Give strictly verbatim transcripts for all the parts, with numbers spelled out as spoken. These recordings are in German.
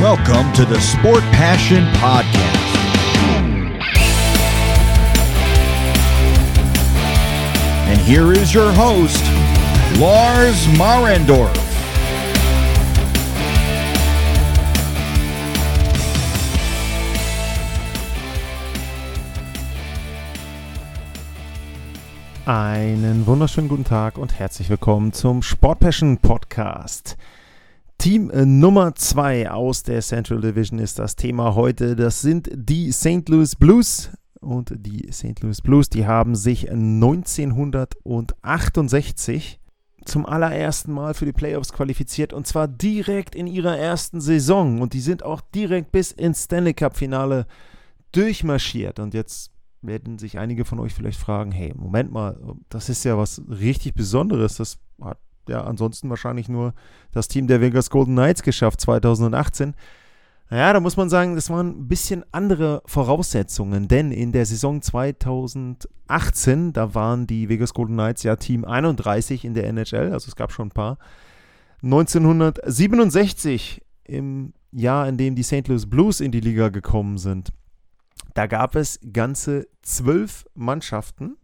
Welcome to the Sport Passion Podcast. And here is your host, Lars Marendorf. Einen wunderschönen guten Tag und herzlich willkommen zum Sport Passion Podcast. Team äh, Nummer zwei aus der Central Division ist das Thema heute. Das sind die Saint Louis Blues. Und die Saint Louis Blues, die haben sich neunzehnhundertachtundsechzig zum allerersten Mal für die Playoffs qualifiziert. Und zwar direkt in ihrer ersten Saison. Und die sind auch direkt bis ins Stanley Cup Finale durchmarschiert. Und jetzt werden sich einige von euch vielleicht fragen, hey, Moment mal, das ist ja was richtig Besonderes. Das hat ja ansonsten wahrscheinlich nur das Team der Vegas Golden Knights geschafft, zweitausendachtzehn. Naja, da muss man sagen, das waren ein bisschen andere Voraussetzungen, denn in der Saison zweitausendachtzehn, da waren die Vegas Golden Knights ja Team einunddreißig in der N H L, also es gab schon ein paar. neunzehnhundertsiebenundsechzig, im Jahr, in dem die Saint Louis Blues in die Liga gekommen sind, da gab es ganze zwölf Mannschaften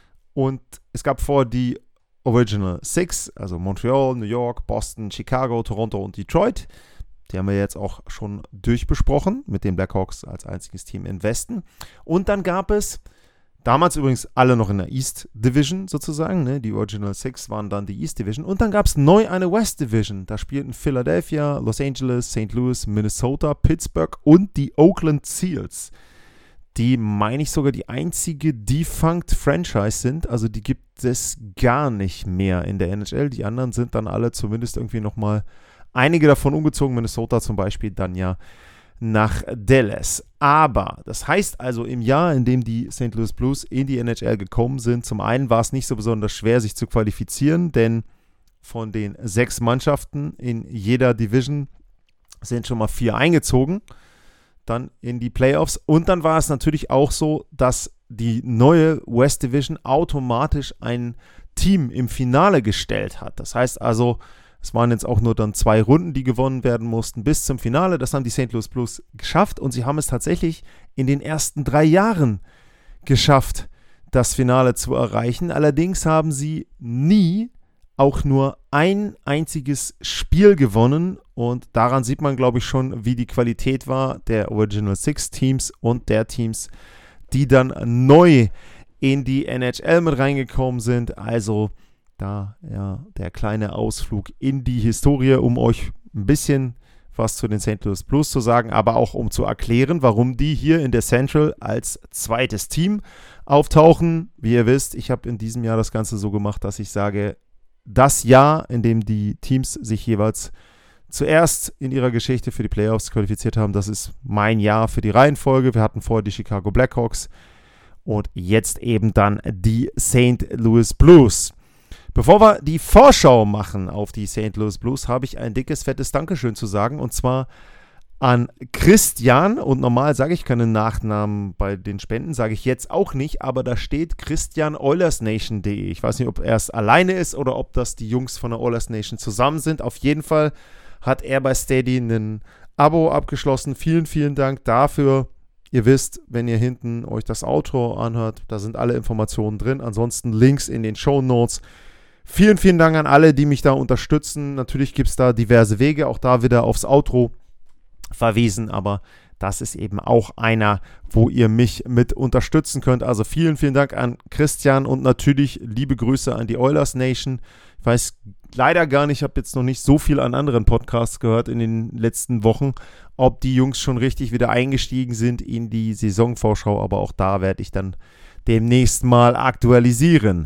und es gab vor die Original Six, also Montreal, New York, Boston, Chicago, Toronto und Detroit. Die haben wir jetzt auch schon durchbesprochen mit den Blackhawks als einziges Team im Westen. Und dann gab es, damals übrigens alle noch in der East Division sozusagen, ne? Die Original Six waren dann die East Division. Und dann gab es neu eine West Division. Da spielten Philadelphia, Los Angeles, Saint Louis, Minnesota, Pittsburgh und die Oakland Seals, die, meine ich, sogar die einzige defunct Franchise sind. Also die gibt es gar nicht mehr in der N H L. Die anderen sind dann alle zumindest irgendwie nochmal, einige davon umgezogen, Minnesota zum Beispiel, dann ja nach Dallas. Aber das heißt also, im Jahr, in dem die Saint Louis Blues in die N H L gekommen sind, zum einen war es nicht so besonders schwer, sich zu qualifizieren, denn von den sechs Mannschaften in jeder Division sind schon mal vier eingezogen, dann in die Playoffs. Und dann war es natürlich auch so, dass die neue West Division automatisch ein Team im Finale gestellt hat. Das heißt also, es waren jetzt auch nur dann zwei Runden, die gewonnen werden mussten bis zum Finale. Das haben die Saint Louis Blues geschafft und sie haben es tatsächlich in den ersten drei Jahren geschafft, das Finale zu erreichen. Allerdings haben sie nie auch nur ein einziges Spiel gewonnen und daran sieht man, glaube ich, schon, wie die Qualität war der Original Six Teams und der Teams, die dann neu in die N H L mit reingekommen sind. Also da ja der kleine Ausflug in die Historie, um euch ein bisschen was zu den Saint Louis Blues zu sagen, aber auch um zu erklären, warum die hier in der Central als zweites Team auftauchen. Wie ihr wisst, ich habe in diesem Jahr das Ganze so gemacht, dass ich sage, das Jahr, in dem die Teams sich jeweils zuerst in ihrer Geschichte für die Playoffs qualifiziert haben, das ist mein Jahr für die Reihenfolge. Wir hatten vorher die Chicago Blackhawks und jetzt eben dann die Saint Louis Blues. Bevor wir die Vorschau machen auf die Saint Louis Blues, habe ich ein dickes, fettes Dankeschön zu sagen, und zwar an Christian. Und normal sage ich keine Nachnamen bei den Spenden, sage ich jetzt auch nicht, aber da steht Christian Oilers Nation punkt de. Ich weiß nicht, ob er es alleine ist oder ob das die Jungs von der Oilers Nation zusammen sind. Auf jeden Fall hat er bei Steady ein Abo abgeschlossen. Vielen, vielen Dank dafür. Ihr wisst, wenn ihr hinten euch das Outro anhört, da sind alle Informationen drin. Ansonsten Links in den Shownotes. Vielen, vielen Dank an alle, die mich da unterstützen. Natürlich gibt es da diverse Wege, auch da wieder aufs Outro verwiesen, aber das ist eben auch einer, wo ihr mich mit unterstützen könnt. Also vielen, vielen Dank an Christian und natürlich liebe Grüße an die Oilers Nation. Ich weiß leider gar nicht, ich habe jetzt noch nicht so viel an anderen Podcasts gehört in den letzten Wochen, ob die Jungs schon richtig wieder eingestiegen sind in die Saisonvorschau, aber auch da werde ich dann demnächst mal aktualisieren.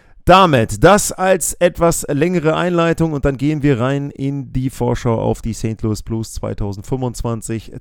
Damit das als etwas längere Einleitung und dann gehen wir rein in die Vorschau auf die Saint Louis Blues zweitausendfünfundzwanzig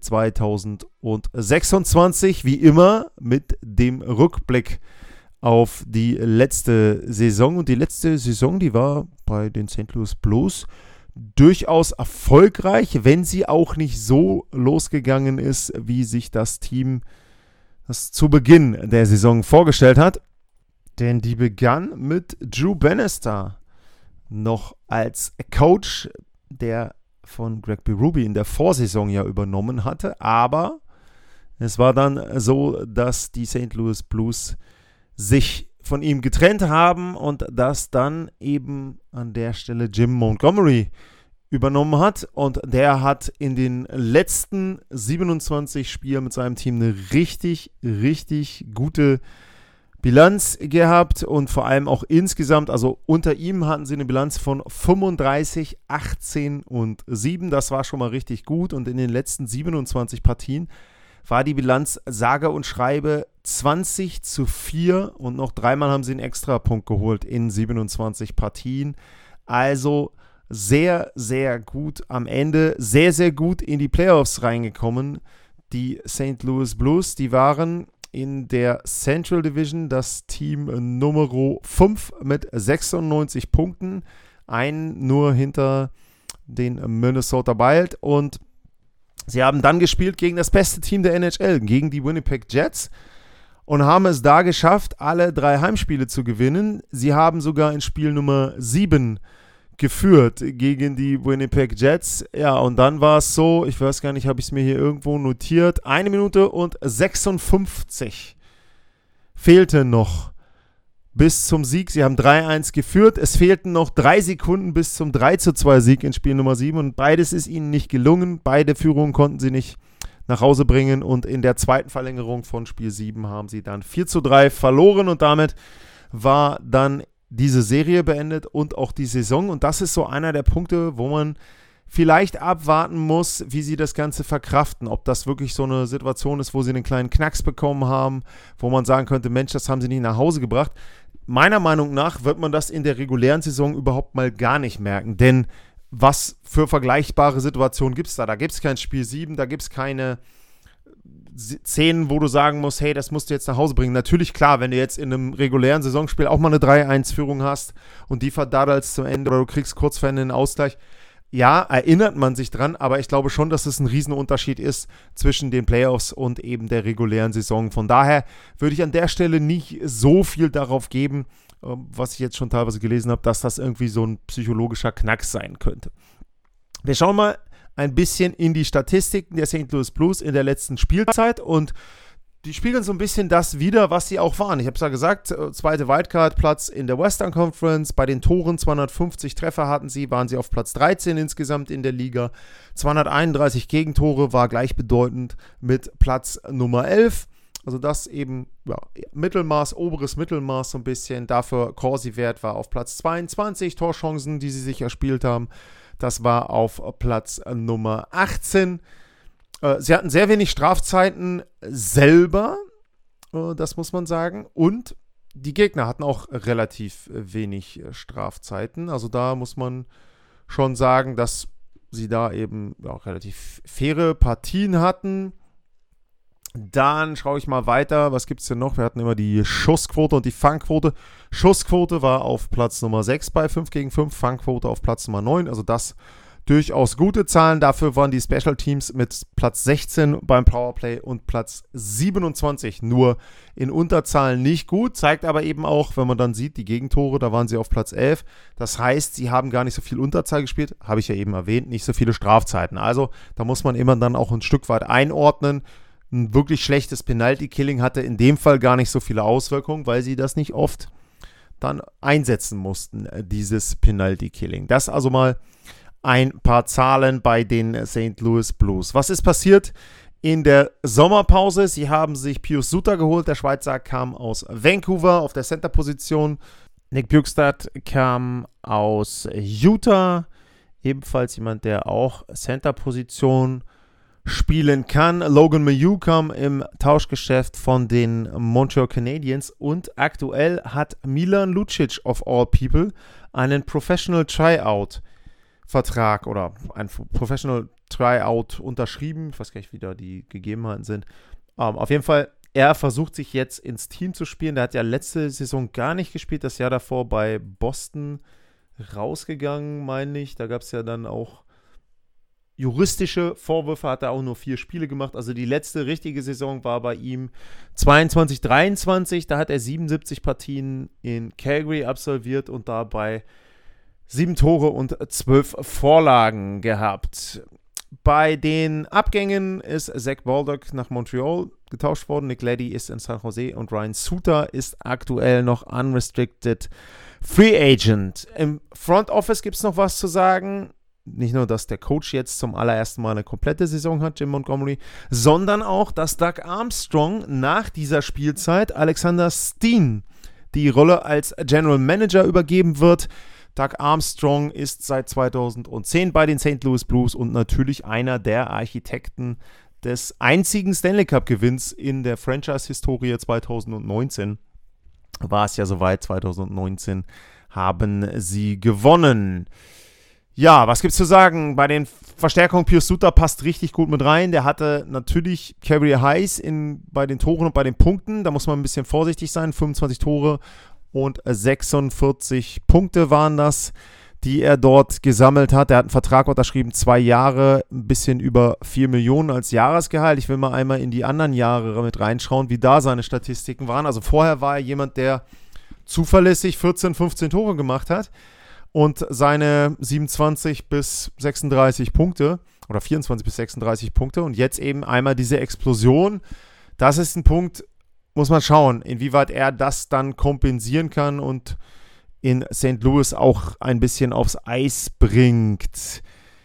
zweitausendsechsundzwanzig, wie immer mit dem Rückblick auf die letzte Saison. Und die letzte Saison, die war bei den Saint Louis Blues durchaus erfolgreich, wenn sie auch nicht so losgegangen ist, wie sich das Team das zu Beginn der Saison vorgestellt hat. Denn die begann mit Drew Bannister noch als Coach, der von Greg Berube in der Vorsaison ja übernommen hatte. Aber es war dann so, dass die Saint Louis Blues sich von ihm getrennt haben und dass dann eben an der Stelle Jim Montgomery übernommen hat. Und der hat in den letzten siebenundzwanzig Spielen mit seinem Team eine richtig, richtig gute Bilanz gehabt und vor allem auch insgesamt, also unter ihm hatten sie eine Bilanz von fünfunddreißig, achtzehn und sieben. Das war schon mal richtig gut und in den letzten siebenundzwanzig Partien war die Bilanz sage und schreibe zwanzig zu vier und noch dreimal haben sie einen Extrapunkt geholt in siebenundzwanzig Partien. Also sehr, sehr gut am Ende, sehr, sehr gut in die Playoffs reingekommen. Die Saint Louis Blues, die waren in der Central Division das Team Nummer fünf mit sechsundneunzig Punkten, einen nur hinter den Minnesota Wild und sie haben dann gespielt gegen das beste Team der N H L, gegen die Winnipeg Jets und haben es da geschafft, alle drei Heimspiele zu gewinnen. Sie haben sogar in Spiel Nummer sieben geführt gegen die Winnipeg Jets. Ja, und dann war es so, ich weiß gar nicht, habe ich es mir hier irgendwo notiert, eine Minute und sechsundfünfzig fehlte noch bis zum Sieg. Sie haben drei eins geführt. Es fehlten noch drei Sekunden bis zum drei zu zwei Sieg in Spiel Nummer sieben und beides ist ihnen nicht gelungen. Beide Führungen konnten sie nicht nach Hause bringen und in der zweiten Verlängerung von Spiel sieben haben sie dann vier zu drei verloren und damit war dann diese Serie beendet und auch die Saison. Und das ist so einer der Punkte, wo man vielleicht abwarten muss, wie sie das Ganze verkraften. Ob das wirklich so eine Situation ist, wo sie einen kleinen Knacks bekommen haben, wo man sagen könnte, Mensch, das haben sie nicht nach Hause gebracht. Meiner Meinung nach wird man das in der regulären Saison überhaupt mal gar nicht merken. Denn was für vergleichbare Situationen gibt es da? Da gibt es kein Spiel sieben, da gibt es keine Szenen, wo du sagen musst, hey, das musst du jetzt nach Hause bringen. Natürlich, klar, wenn du jetzt in einem regulären Saisonspiel auch mal eine drei eins Führung hast und die verdaddelst zum Ende oder du kriegst kurz vor Ende einen Ausgleich, ja, erinnert man sich dran, aber ich glaube schon, dass es ein Riesenunterschied ist zwischen den Playoffs und eben der regulären Saison. Von daher würde ich an der Stelle nicht so viel darauf geben, was ich jetzt schon teilweise gelesen habe, dass das irgendwie so ein psychologischer Knacks sein könnte. Wir schauen mal ein bisschen in die Statistiken der Saint Louis Blues in der letzten Spielzeit und die spiegeln so ein bisschen das wider, was sie auch waren. Ich habe es ja gesagt, zweite Wildcard-Platz in der Western Conference, bei den Toren zweihundertfünfzig Treffer hatten sie, waren sie auf Platz dreizehn insgesamt in der Liga, zweihunderteinunddreißig Gegentore war gleichbedeutend mit Platz Nummer elf, also das eben ja, Mittelmaß, oberes Mittelmaß so ein bisschen, dafür Corsi-Wert war auf Platz zweiundzwanzig, Torchancen, die sie sich erspielt haben, das war auf Platz Nummer achtzehn. Äh, sie hatten sehr wenig Strafzeiten selber, äh, das muss man sagen. Und die Gegner hatten auch relativ wenig äh, Strafzeiten. Also da muss man schon sagen, dass sie da eben ja, relativ faire Partien hatten. Dann schaue ich mal weiter. Was gibt es denn noch? Wir hatten immer die Schussquote und die Fangquote. Schussquote war auf Platz Nummer sechs bei fünf gegen fünf. Fangquote auf Platz Nummer neun. Also das durchaus gute Zahlen. Dafür waren die Special Teams mit Platz sechzehn beim Powerplay und Platz siebenundzwanzig nur in Unterzahlen nicht gut. Zeigt aber eben auch, wenn man dann sieht, die Gegentore, da waren sie auf Platz elf. Das heißt, sie haben gar nicht so viel Unterzahl gespielt. Habe ich ja eben erwähnt, nicht so viele Strafzeiten. Also da muss man immer dann auch ein Stück weit einordnen. Ein wirklich schlechtes Penalty-Killing hatte in dem Fall gar nicht so viele Auswirkungen, weil sie das nicht oft dann einsetzen mussten, dieses Penalty-Killing. Das also mal ein paar Zahlen bei den Saint Louis Blues. Was ist passiert in der Sommerpause? Sie haben sich Pius Suter geholt. Der Schweizer kam aus Vancouver auf der Center-Position. Nick Bjugstad kam aus Utah. Ebenfalls jemand, der auch Center-Position spielen kann. Logan Mailloux kam im Tauschgeschäft von den Montreal Canadiens und aktuell hat Milan Lucic of all people einen Professional Tryout Vertrag oder ein Professional Tryout unterschrieben. Ich weiß gar nicht, wie da die Gegebenheiten sind. Um, auf jeden Fall, er versucht sich jetzt ins Team zu spielen. Der hat ja letzte Saison gar nicht gespielt, das Jahr davor bei Boston rausgegangen, meine ich. Da gab es ja dann auch juristische Vorwürfe, hat er auch nur vier Spiele gemacht. Also die letzte richtige Saison war bei ihm zweiundzwanzig dreiundzwanzig. Da hat er siebenundsiebzig Partien in Calgary absolviert und dabei Sieben Tore und zwölf Vorlagen gehabt. Bei den Abgängen ist Zach Baldock nach Montreal getauscht worden, Nick Leddy ist in San Jose und Ryan Suter ist aktuell noch unrestricted Free Agent. Im Front Office gibt es noch was zu sagen. Nicht nur, dass der Coach jetzt zum allerersten Mal eine komplette Saison hat, Jim Montgomery, sondern auch, dass Doug Armstrong nach dieser Spielzeit Alexander Steen die Rolle als General Manager übergeben wird. Doug Armstrong ist seit zweitausendzehn bei den Saint Louis Blues und natürlich einer der Architekten des einzigen Stanley Cup-Gewinns in der Franchise-Historie. zweitausendneunzehn war es ja soweit, zweitausendneunzehn haben sie gewonnen. Ja, was gibt's zu sagen? Bei den Verstärkungen, Pius Suter passt richtig gut mit rein. Der hatte natürlich Career Highs in, bei den Toren und bei den Punkten. Da muss man ein bisschen vorsichtig sein. fünfundzwanzig Tore und sechsundvierzig Punkte waren das, die er dort gesammelt hat. Er hat einen Vertrag unterschrieben, zwei Jahre, ein bisschen über vier Millionen als Jahresgehalt. Ich will mal einmal in die anderen Jahre mit reinschauen, wie da seine Statistiken waren. Also vorher war er jemand, der zuverlässig vierzehn, fünfzehn Tore gemacht hat. Und seine siebenundzwanzig bis sechsunddreißig Punkte oder vierundzwanzig bis sechsunddreißig Punkte und jetzt eben einmal diese Explosion. Das ist ein Punkt, muss man schauen, inwieweit er das dann kompensieren kann und in Saint Louis auch ein bisschen aufs Eis bringt.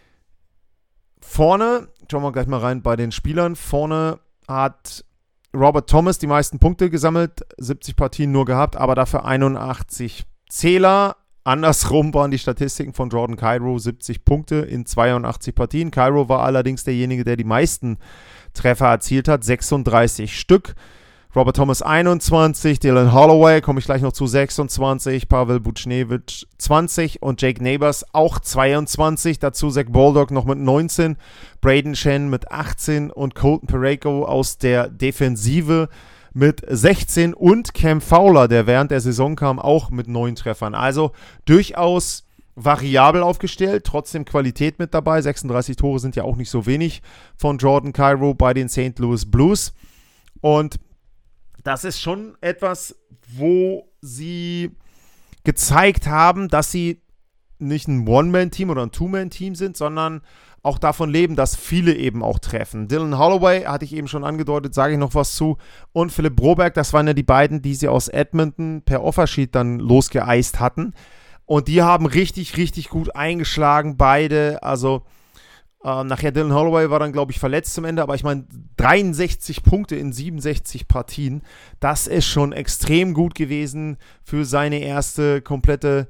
Vorne, schauen wir gleich mal rein bei den Spielern. Vorne hat Robert Thomas die meisten Punkte gesammelt, siebzig Partien nur gehabt, aber dafür einundachtzig Zähler. Andersrum waren die Statistiken von Jordan Kyrou, siebzig Punkte in zweiundachtzig Partien. Kyrou war allerdings derjenige, der die meisten Treffer erzielt hat, sechsunddreißig Stück. Robert Thomas einundzwanzig, Dylan Holloway, komme ich gleich noch zu, sechsundzwanzig, Pavel Buchnevich zwanzig und Jake Neighbors auch zweiundzwanzig. Dazu Zach Baldock noch mit neunzehn, Braden Shen mit achtzehn und Colton Parayko aus der Defensive mit sechzehn und Cam Fowler, der während der Saison kam, auch mit neun Treffern. Also durchaus variabel aufgestellt, trotzdem Qualität mit dabei. sechsunddreißig Tore sind ja auch nicht so wenig von Jordan Kyrou bei den Saint Louis Blues. Und das ist schon etwas, wo sie gezeigt haben, dass sie nicht ein One-Man-Team oder ein Two-Man-Team sind, sondern auch davon leben, dass viele eben auch treffen. Dylan Holloway, hatte ich eben schon angedeutet, sage ich noch was zu. Und Philipp Broberg, das waren ja die beiden, die sie aus Edmonton per Offersheet dann losgeeist hatten. Und die haben richtig, richtig gut eingeschlagen, beide. Also äh, nachher Dylan Holloway war dann, glaube ich, verletzt zum Ende. Aber ich meine, dreiundsechzig Punkte in siebenundsechzig Partien, das ist schon extrem gut gewesen für seine erste komplette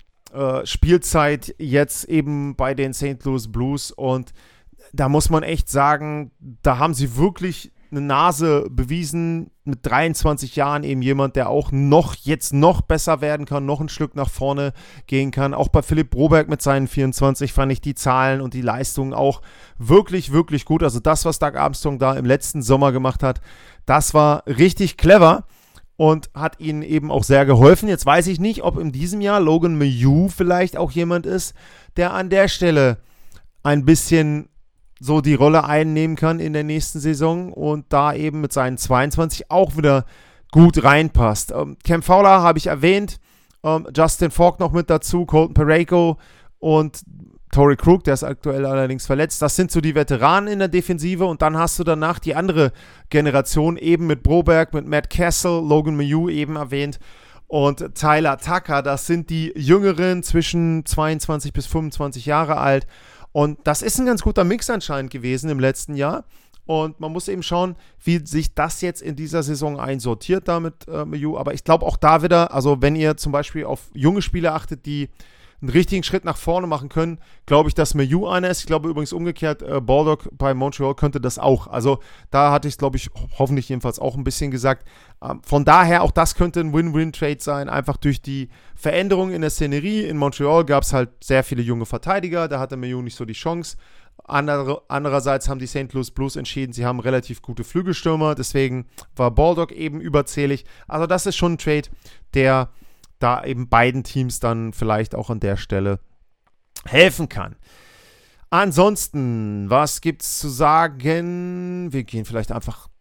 Spielzeit jetzt eben bei den Saint Louis Blues und da muss man echt sagen, da haben sie wirklich eine Nase bewiesen, mit dreiundzwanzig Jahren eben jemand, der auch noch jetzt noch besser werden kann, noch ein Stück nach vorne gehen kann. Auch bei Philipp Broberg mit seinen vierundzwanzig fand ich die Zahlen und die Leistungen auch wirklich, wirklich gut. Also das, was Doug Armstrong da im letzten Sommer gemacht hat, das war richtig clever. Und hat ihnen eben auch sehr geholfen. Jetzt weiß ich nicht, ob in diesem Jahr Logan Mailloux vielleicht auch jemand ist, der an der Stelle ein bisschen so die Rolle einnehmen kann in der nächsten Saison und da eben mit seinen zweiundzwanzig auch wieder gut reinpasst. Ähm, Cam Fowler habe ich erwähnt, ähm, Justin Falk noch mit dazu, Colton Parayko und Torrey Krug, der ist aktuell allerdings verletzt. Das sind so die Veteranen in der Defensive und dann hast du danach die andere Generation eben mit Broberg, mit Matt Kessel, Logan Mailloux eben erwähnt und Tyler Tucker. Das sind die Jüngeren zwischen zweiundzwanzig bis fünfundzwanzig Jahre alt und das ist ein ganz guter Mix anscheinend gewesen im letzten Jahr. Und man muss eben schauen, wie sich das jetzt in dieser Saison einsortiert da mit äh, Mailloux. Aber ich glaube auch da wieder, also wenn ihr zum Beispiel auf junge Spieler achtet, die einen richtigen Schritt nach vorne machen können, glaube ich, dass Mailloux einer ist. Ich glaube übrigens umgekehrt, äh, Baldock bei Montreal könnte das auch. Also da hatte ich es, glaube ich, ho- hoffentlich jedenfalls auch ein bisschen gesagt. Ähm, von daher, auch das könnte ein Win-Win-Trade sein, einfach durch die Veränderung in der Szenerie. In Montreal gab es halt sehr viele junge Verteidiger, da hatte Mailloux nicht so die Chance. Andere, andererseits haben die Saint Louis Blues entschieden, sie haben relativ gute Flügelstürmer, deswegen war Baldock eben überzählig. Also das ist schon ein Trade, der da eben beiden Teams dann vielleicht auch an der Stelle helfen kann. Ansonsten, was gibt's zu sagen? Wir gehen vielleicht einfach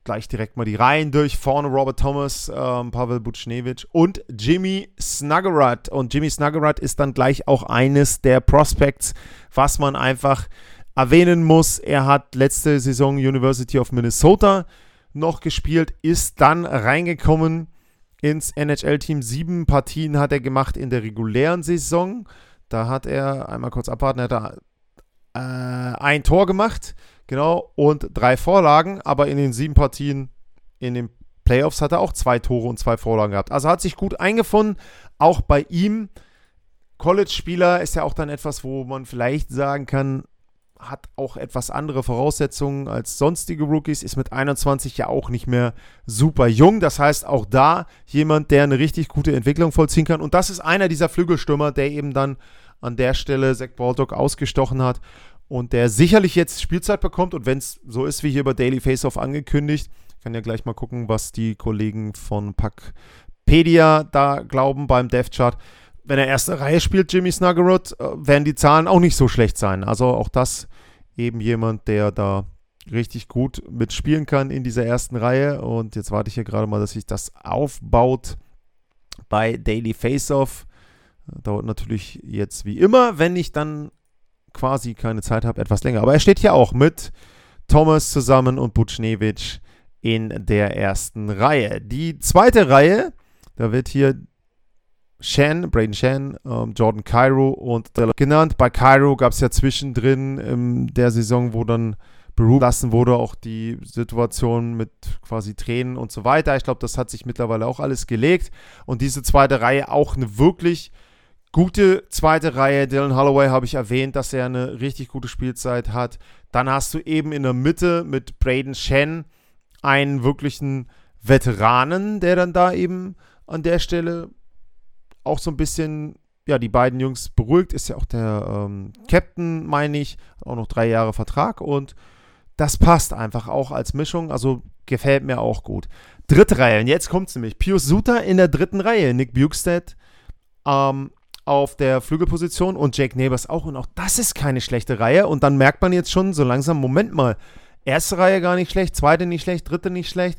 gleich direkt mal die Reihen durch. Vorne Robert Thomas, ähm, Pavel Buchnevich und Jimmy Snuggerud. Und Jimmy Snuggerud ist dann gleich auch eines der Prospects, was man einfach erwähnen muss. Er hat letzte Saison University of Minnesota noch gespielt, ist dann reingekommen ins N H L-Team. Sieben Partien hat er gemacht in der regulären Saison. Da hat er, einmal kurz abwarten, hat er äh, ein Tor gemacht, genau, und drei Vorlagen, aber in den sieben Partien in den Playoffs hat er auch zwei Tore und zwei Vorlagen gehabt. Also hat sich gut eingefunden, auch bei ihm. College-Spieler ist ja auch dann etwas, wo man vielleicht sagen kann, hat auch etwas andere Voraussetzungen als sonstige Rookies, ist mit einundzwanzig ja auch nicht mehr super jung. Das heißt, auch da jemand, der eine richtig gute Entwicklung vollziehen kann. Und das ist einer dieser Flügelstürmer, der eben dann an der Stelle Zach Baldock ausgestochen hat und der sicherlich jetzt Spielzeit bekommt. Und wenn es so ist, wie hier bei Daily Faceoff angekündigt, kann ja gleich mal gucken, was die Kollegen von Puckpedia da glauben beim Depth Chart. Wenn er erste Reihe spielt, Jimmy Snuggerud, werden die Zahlen auch nicht so schlecht sein. Also auch das eben jemand, der da richtig gut mitspielen kann in dieser ersten Reihe. Und jetzt warte ich hier gerade mal, dass sich das aufbaut bei Daily Faceoff. Dauert natürlich jetzt wie immer, wenn ich dann quasi keine Zeit habe, etwas länger. Aber er steht hier auch mit Thomas zusammen und Buchnevich in der ersten Reihe. Die zweite Reihe, da wird hier Shan, Braden Shan, ähm, Jordan Kyrou und genannt. Bei Kyrou gab es ja zwischendrin in der Saison, wo dann berufen lassen wurde, auch die Situation mit quasi Tränen und so weiter. Ich glaube, das hat sich mittlerweile auch alles gelegt. Und diese zweite Reihe auch eine wirklich gute zweite Reihe. Dylan Holloway habe ich erwähnt, dass er eine richtig gute Spielzeit hat. Dann hast du eben in der Mitte mit Braden Shan einen wirklichen Veteranen, der dann da eben an der Stelle auch so ein bisschen, ja, die beiden Jungs beruhigt. Ist ja auch der ähm, Captain, meine ich, auch noch drei Jahre Vertrag und das passt einfach auch als Mischung, also gefällt mir auch gut. Dritte Reihe, und jetzt kommt es nämlich. Pius Suter in der dritten Reihe, Nick Bjugstad ähm, auf der Flügelposition und Jake Neighbors auch. Und auch das ist keine schlechte Reihe. Und dann merkt man jetzt schon so langsam, Moment mal, erste Reihe gar nicht schlecht, zweite nicht schlecht, dritte nicht schlecht.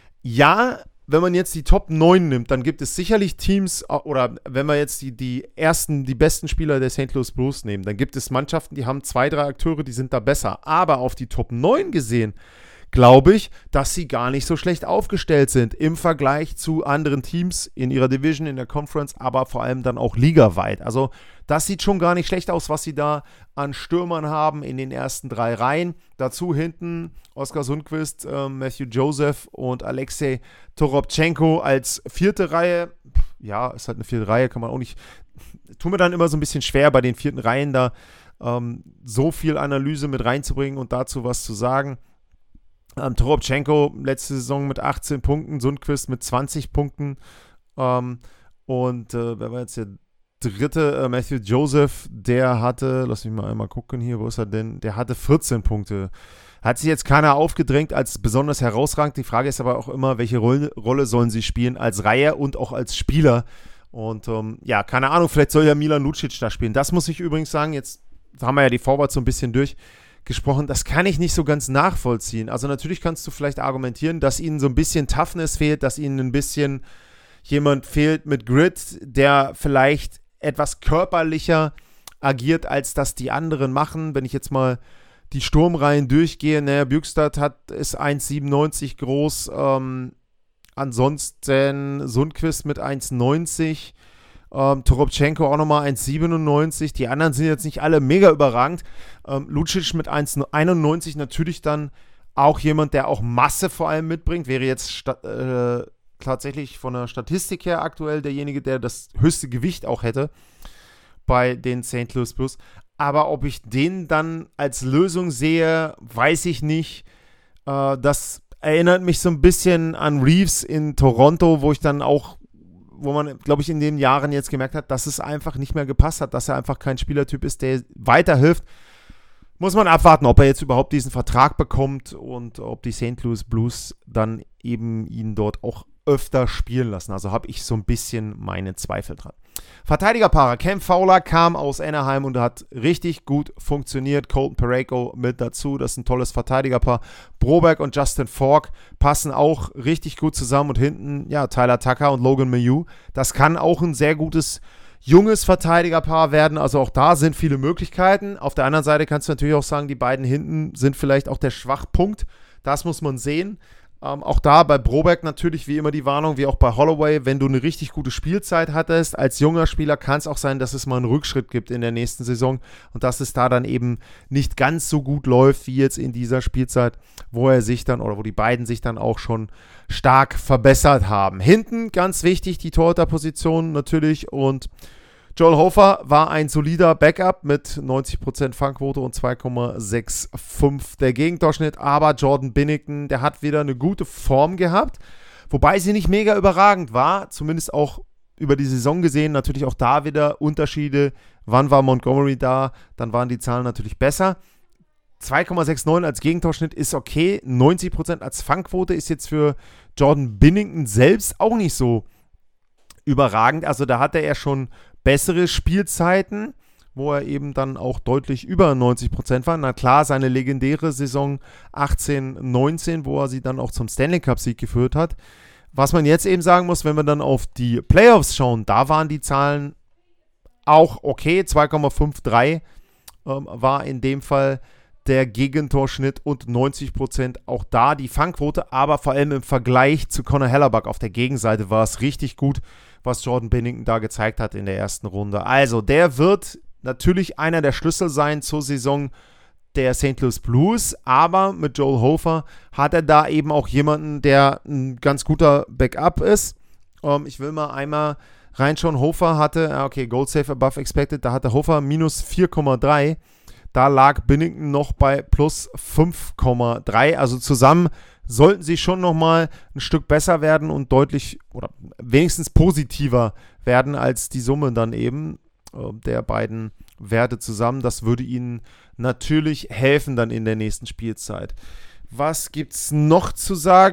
Ja, wenn man jetzt die Top neun nimmt, dann gibt es sicherlich Teams, oder wenn wir jetzt die, die ersten, die besten Spieler der Saint Louis Blues nehmen, dann gibt es Mannschaften, die haben zwei, drei Akteure, die sind da besser. Aber auf die Top neun gesehen, glaube ich, dass sie gar nicht so schlecht aufgestellt sind im Vergleich zu anderen Teams in ihrer Division, in der Conference, aber vor allem dann auch ligaweit. Also das sieht schon gar nicht schlecht aus, was sie da an Stürmern haben in den ersten drei Reihen. Dazu hinten Oskar Sundqvist, äh, Matthew Joseph und Alexei Toropchenko als vierte Reihe. Ja, ist halt eine vierte Reihe, kann man auch nicht. Tut mir dann immer so ein bisschen schwer, bei den vierten Reihen da ähm, so viel Analyse mit reinzubringen und dazu was zu sagen. Ähm, Toropchenko letzte Saison mit achtzehn Punkten, Sundqvist mit zwanzig Punkten. Ähm, und äh, wer war jetzt der dritte? Äh, Matthew Joseph, der hatte, lass mich mal einmal gucken hier, wo ist er denn? Der hatte vierzehn Punkte. Hat sich jetzt keiner aufgedrängt als besonders herausragend. Die Frage ist aber auch immer, welche Rolle, Rolle sollen sie spielen als Reihe und auch als Spieler. Und ähm, ja, keine Ahnung, vielleicht soll ja Milan Lucic da spielen. Das muss ich übrigens sagen, jetzt haben wir ja die Forwards so ein bisschen durchgesprochen. Das kann ich nicht so ganz nachvollziehen. Also natürlich kannst du vielleicht argumentieren, dass ihnen so ein bisschen Toughness fehlt, dass ihnen ein bisschen jemand fehlt mit Grit, der vielleicht etwas körperlicher agiert, als das die anderen machen. Wenn ich jetzt mal die Sturmreihen durchgehe, naja, Bjugstad hat, ist eins siebenundneunzig groß, ähm, ansonsten Sundqvist mit eins neunzig, ähm, Toropchenko auch nochmal eins siebenundneunzig, die anderen sind jetzt nicht alle mega überragend. Ähm, Lucic mit eins einundneunzig natürlich dann auch jemand, der auch Masse vor allem mitbringt, wäre jetzt sta- äh, tatsächlich von der Statistik her aktuell derjenige, der das höchste Gewicht auch hätte bei den Saint Louis Blues. Aber ob ich den dann als Lösung sehe, weiß ich nicht. Äh, das erinnert mich so ein bisschen an Reeves in Toronto, wo ich dann auch, wo man, glaube ich, in den Jahren jetzt gemerkt hat, dass es einfach nicht mehr gepasst hat, dass er einfach kein Spielertyp ist, der weiterhilft. Muss man abwarten, ob er jetzt überhaupt diesen Vertrag bekommt und ob die Saint Louis Blues dann eben ihn dort auch öfter spielen lassen. Also habe ich so ein bisschen meine Zweifel dran. Verteidigerpaare. Cam Fowler kam aus Anaheim und hat richtig gut funktioniert. Colton Parayko mit dazu. Das ist ein tolles Verteidigerpaar. Broberg und Justin Falk passen auch richtig gut zusammen. Und hinten, ja, Tyler Tucker und Logan Mailloux. Das kann auch ein sehr gutes junges Verteidigerpaar werden. Also auch da sind viele Möglichkeiten. Auf der anderen Seite kannst du natürlich auch sagen, die beiden hinten sind vielleicht auch der Schwachpunkt. Das muss man sehen. Ähm, auch da bei Broberg natürlich wie immer die Warnung, wie auch bei Holloway, wenn du eine richtig gute Spielzeit hattest, als junger Spieler kann es auch sein, dass es mal einen Rückschritt gibt in der nächsten Saison und dass es da dann eben nicht ganz so gut läuft wie jetzt in dieser Spielzeit, wo er sich dann oder wo die beiden sich dann auch schon stark verbessert haben. Hinten ganz wichtig, die Torhüterposition natürlich und Joel Hofer war ein solider Backup mit neunzig Prozent Fangquote und zwei Komma fünfundsechzig der Gegentorschnitt, aber Jordan Binnington, der hat wieder eine gute Form gehabt, wobei sie nicht mega überragend war, zumindest auch über die Saison gesehen, natürlich auch da wieder Unterschiede, wann war Montgomery da, dann waren die Zahlen natürlich besser. zwei Komma neunundsechzig als Gegentorschnitt ist okay, neunzig Prozent als Fangquote ist jetzt für Jordan Binnington selbst auch nicht so überragend, also da hatte er schon bessere Spielzeiten, wo er eben dann auch deutlich über neunzig Prozent war. Na klar, seine legendäre Saison achtzehn neunzehn, wo er sie dann auch zum Stanley Cup-Sieg geführt hat. Was man jetzt eben sagen muss, wenn wir dann auf die Playoffs schauen, da waren die Zahlen auch okay. zwei Komma dreiundfünfzig ähm, war in dem Fall der Gegentorschnitt und neunzig Prozent auch da die Fangquote, aber vor allem im Vergleich zu Connor Hellebuck auf der Gegenseite war es richtig gut, was Jordan Binnington da gezeigt hat in der ersten Runde. Also der wird natürlich einer der Schlüssel sein zur Saison der Saint Louis Blues, aber mit Joel Hofer hat er da eben auch jemanden, der ein ganz guter Backup ist. Ähm, ich will mal einmal reinschauen. Hofer hatte, okay, Goal Save above expected, da hatte Hofer minus vier Komma drei. Da lag Binnington noch bei plus fünf Komma drei. Also zusammen sollten sie schon nochmal ein Stück besser werden und deutlich oder wenigstens positiver werden als die Summe dann eben äh, der beiden Werte zusammen. Das würde ihnen natürlich helfen dann in der nächsten Spielzeit. Was gibt's noch zu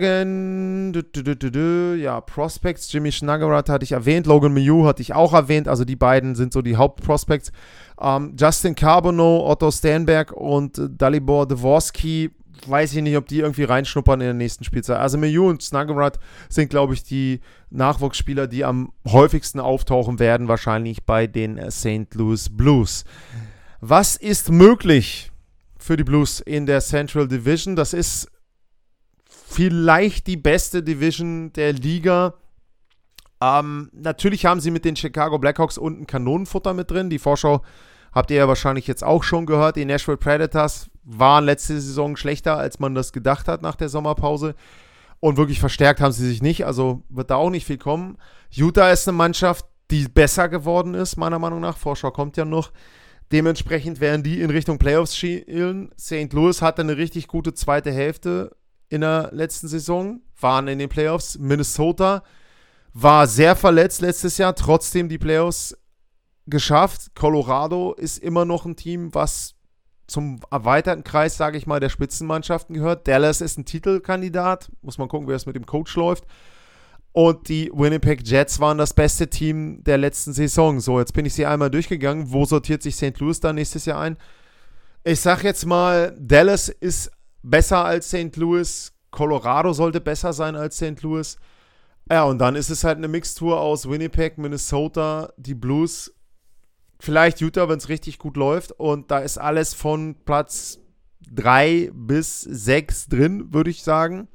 sagen? Du, du, du, du, du. Ja, Prospects, Jimmy Snuggerud hatte ich erwähnt, Logan Mailloux hatte ich auch erwähnt, also die beiden sind so die Hauptprospects. Ähm, Justin Carbonneau, Otto Stanberg und äh, Dalibor Dvorsky, weiß ich nicht, ob die irgendwie reinschnuppern in der nächsten Spielzeit. Also Mailloux und Snuggerud sind, glaube ich, die Nachwuchsspieler, die am häufigsten auftauchen werden, wahrscheinlich bei den Saint Louis Blues. Was ist möglich für die Blues in der Central Division? Das ist vielleicht die beste Division der Liga. Ähm, natürlich haben sie mit den Chicago Blackhawks unten Kanonenfutter mit drin. Die Vorschau habt ihr ja wahrscheinlich jetzt auch schon gehört. Die Nashville Predators waren letzte Saison schlechter, als man das gedacht hat nach der Sommerpause. Und wirklich verstärkt haben sie sich nicht. Also wird da auch nicht viel kommen. Utah ist eine Mannschaft, die besser geworden ist, meiner Meinung nach. Vorschau kommt ja noch. Dementsprechend werden die in Richtung Playoffs schielen. Saint Louis hatte eine richtig gute zweite Hälfte in der letzten Saison, waren in den Playoffs. Minnesota war sehr verletzt letztes Jahr, trotzdem die Playoffs geschafft. Colorado ist immer noch ein Team, was zum erweiterten Kreis, sage ich mal, der Spitzenmannschaften gehört. Dallas ist ein Titelkandidat. Muss man gucken, wie es mit dem Coach läuft. Und die Winnipeg Jets waren das beste Team der letzten Saison. So, jetzt bin ich sie einmal durchgegangen. Wo sortiert sich Saint Louis da nächstes Jahr ein? Ich sag jetzt mal, Dallas ist besser als Saint Louis. Colorado sollte besser sein als Saint Louis. Ja, und dann ist es halt eine Mixtur aus Winnipeg, Minnesota, die Blues, vielleicht Utah, wenn es richtig gut läuft. Und da ist alles von Platz drei bis sechs drin, würde ich sagen.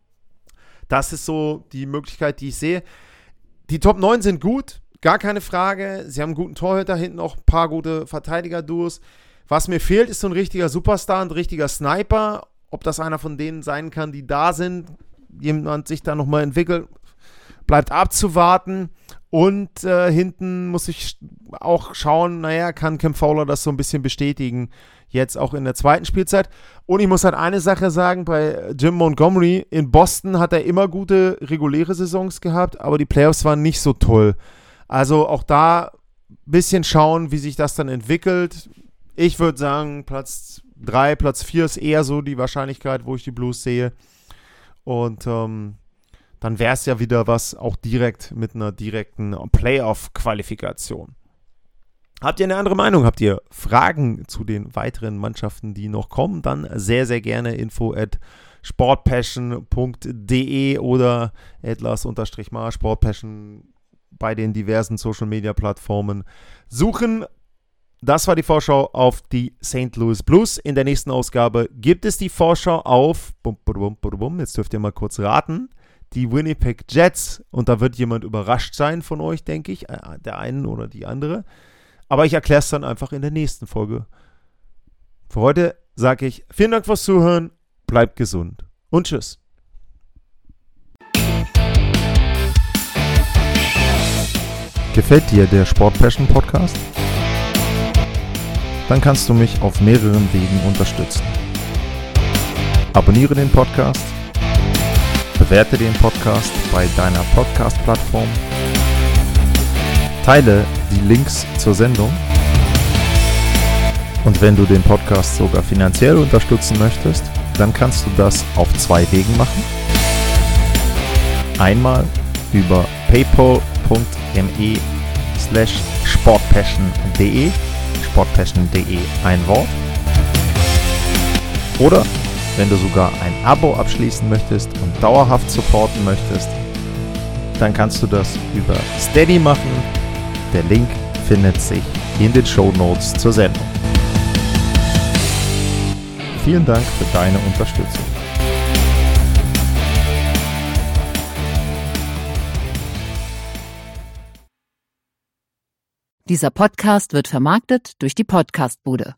Das ist so die Möglichkeit, die ich sehe. Die Top neun sind gut, gar keine Frage. Sie haben einen guten Torhüter, hinten auch ein paar gute Verteidiger-Duos. Was mir fehlt, ist so ein richtiger Superstar, ein richtiger Sniper. Ob das einer von denen sein kann, die da sind, jemand sich da nochmal entwickelt, bleibt abzuwarten. Und äh, hinten muss ich auch schauen, naja, kann Cam Fowler das so ein bisschen bestätigen, jetzt auch in der zweiten Spielzeit. Und ich muss halt eine Sache sagen, bei Jim Montgomery in Boston hat er immer gute reguläre Saisons gehabt, aber die Playoffs waren nicht so toll. Also auch da ein bisschen schauen, wie sich das dann entwickelt. Ich würde sagen, Platz drei, Platz vier ist eher so die Wahrscheinlichkeit, wo ich die Blues sehe. Und ähm, dann wäre es ja wieder was auch direkt mit einer direkten Playoff-Qualifikation. Habt ihr eine andere Meinung? Habt ihr Fragen zu den weiteren Mannschaften, die noch kommen? Dann sehr, sehr gerne info at sportpassion punkt de oder at lars-mar sportpassion bei den diversen Social-Media-Plattformen suchen. Das war die Vorschau auf die Saint Louis Blues. In der nächsten Ausgabe gibt es die Vorschau auf, bum, bum, bum, bum, jetzt dürft ihr mal kurz raten, die Winnipeg Jets. Und da wird jemand überrascht sein von euch, denke ich, der einen oder die andere. Aber ich erkläre es dann einfach in der nächsten Folge. Für heute sage ich vielen Dank fürs Zuhören, bleibt gesund und tschüss. Gefällt dir der Sport Passion Podcast? Dann kannst du mich auf mehreren Wegen unterstützen. Abonniere den Podcast, bewerte den Podcast bei deiner Podcast-Plattform, teile die Links zur Sendung und wenn du den Podcast sogar finanziell unterstützen möchtest, dann kannst du das auf zwei Wegen machen. Einmal über paypal.me slash sportpassion.de sportpassion.de ein Wort. Oder wenn du sogar ein Abo abschließen möchtest und dauerhaft supporten möchtest, dann kannst du das über Steady machen. Der Link findet sich in den Shownotes zur Sendung. Vielen Dank für deine Unterstützung. Dieser Podcast wird vermarktet durch die Podcastbude.